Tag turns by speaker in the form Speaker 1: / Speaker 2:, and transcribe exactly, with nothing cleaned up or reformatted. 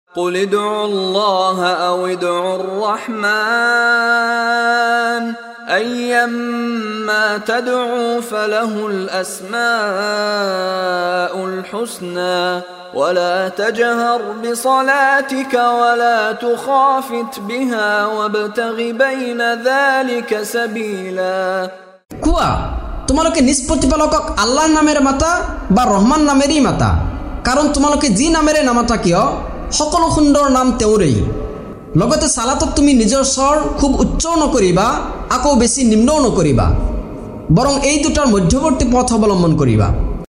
Speaker 1: قل ادعوا الله أو ادعوا الرحمن أيما تدعوا فله الأسماء الحسنى ولا تجهر بصلاتك ولا تخافت بها وابتغ بين ذلك سبيلا
Speaker 2: কুয়া তোমালোকে নিষ্প্রতিপালকক আল্লাহৰ নামেৰে মাতা বা ৰহমান নামেৰেই মাতা কাৰণ তোমালোকে যি নামেৰে নামাতা কিয় সকলো সুন্দৰ নাম তেওঁৰেই লগতে সালাতত তুমি নিজৰ স্বৰ খুব উচ্চ নকৰিবা আকৌ বেছি নিম্নও নকৰিবা বৰং এই দুটাৰ মধ্যৱৰ্তী পথ অৱলম্বন কৰিবা।